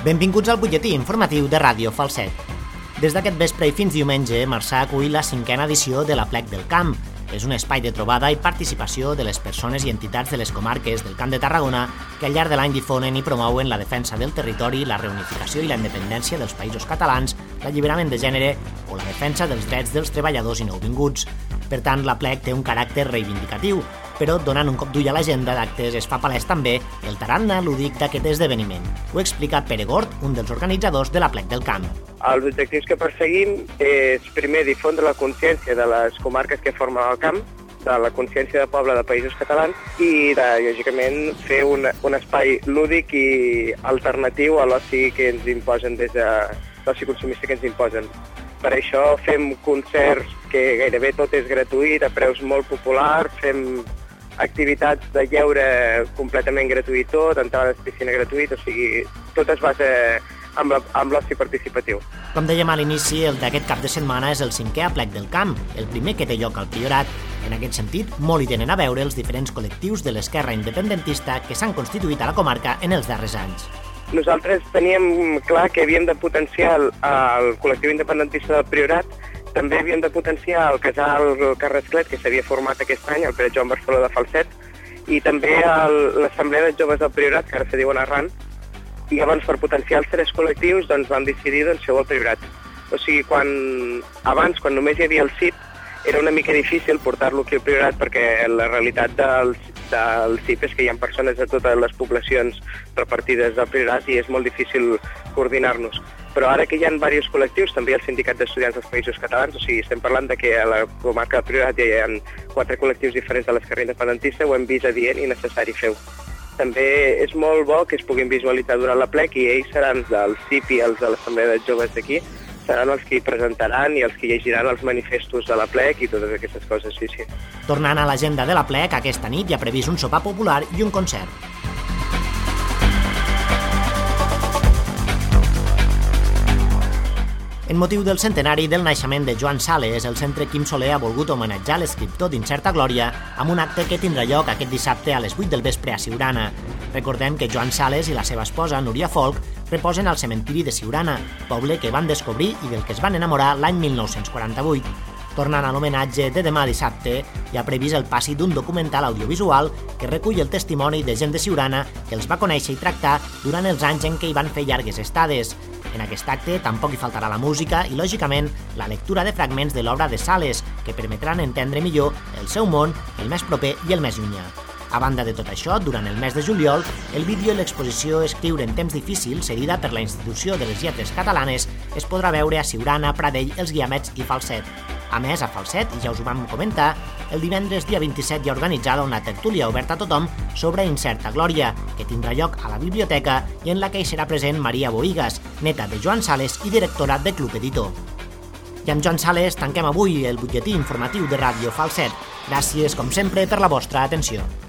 Benvinguts al butlletí informatiu de Ràdio Falset. Des d'aquest vespre i fins diumenge, Marçà acull la 5a edició de l'Aplec del Camp. És un espai de trobada i participació de les persones i entitats de les comarques del Camp de Tarragona que al llarg de l'any difonen i promouen la defensa del territori, la reunificació i la independència dels països catalans, l'alliberament de gènere o la defensa dels drets dels treballadors i nouvinguts. Per tant, l'Aplec té un caràcter reivindicatiu, però donant un cop d'ull a l'agenda d'actes es fa palès també el tarannà lúdic d'aquest esdeveniment. Ho explica Pere Gort, un dels organitzadors de l'Aplec del Camp. Els objectius que perseguim és, primer, difondre la consciència de les comarques que formen el camp, de la consciència de poble de països catalans i, lògicament, fer un espai lúdic i alternatiu a l'oci que ens imposen des de l'oci consumista que ens imposen. Per això fem concerts que gairebé tot és gratuït, a preus molt populars, fem activitats de lleure completament gratuït tot, entrades a piscina gratuït, o sigui, tot es basa amb l'oci participatiu. Com dèiem a l'inici, el d'aquest cap de setmana és el 5è Aplec del Camp, el primer que té lloc al Priorat. En aquest sentit, molt hi tenen a veure els diferents col·lectius de l'esquerra independentista que s'han constituït a la comarca en els darrers anys. Nosaltres teníem clar que havíem de potenciar el col·lectiu independentista del Priorat, també havíem de potenciar el casal Carrasclet, que s'havia format aquest any, el Pere Joan Barceló de Falset, i també l'Assemblea de Joves del Priorat, que ara se diuen Arran, i llavors per potenciar els tres col·lectius vam decidir fer-ho al Priorat. O sigui, abans, quan només hi havia el CIP, era una mica difícil portar-lo aquí al Priorat perquè la realitat del CIP és que hi ha persones de totes les poblacions repartides al Priorat i és molt difícil coordinar-nos. Però ara que hi ha diversos col·lectius, també el Sindicat d'Estudiants dels Països Catalans, o sigui, estem parlant de que a la comarca del Priorat ja hi ha 4 col·lectius diferents de l'esquerra independentista, ho hem vist adient i necessari fer-ho. També és molt bo que es puguin visualitzar durant l'Aplec i ells seran del CIP i els de l'Assemblea de Joves d'aquí, seran els que hi presentaran i els que llegiran els manifestos de l'Aplec i totes aquestes coses, sí. Tornant a l'agenda de l'Aplec, aquesta nit hi ha previst un sopar popular i un concert. En motiu del centenari del naixement de Joan Sales, el Centre Quim Soler ha volgut homenatjar l'escriptor d'Incerta Glòria amb un acte que tindrà lloc aquest dissabte a les 8 del vespre a Siurana. Recordem que Joan Sales i la seva esposa, Núria Folch, reposen al cementiri de Siurana, poble que van descobrir i del que es van enamorar l'any 1948. Tornant a l'homenatge de demà dissabte, hi ha previst el passi d'un documental audiovisual que recull el testimoni de gent de Siurana que els va conèixer i tractar durant els anys en què hi van fer llargues estades. En aquest acte tampoc hi faltarà la música i, lògicament, la lectura de fragments de l'obra de Sales, que permetran entendre millor el seu món, el més proper i el més llunyà. A banda de tot això, durant el mes de juliol, el vídeo i l'exposició Escriure en temps difícils, cedida per la Institució de les Lletres Catalanes, es podrà veure a Siurana, Pradell, Els Guiamets i Falset. A més, a Falset, i ja us ho vam comentar, el divendres dia 27 hi ha organitzada una tertúlia oberta a tothom sobre Incerta Glòria, que tindrà lloc a la biblioteca i en la que hi serà present Maria Bohigas, neta de Joan Sales i directora de Club Editor. I amb Joan Sales tanquem avui el butlletí informatiu de Ràdio Falset. Gràcies, com sempre, per la vostra atenció.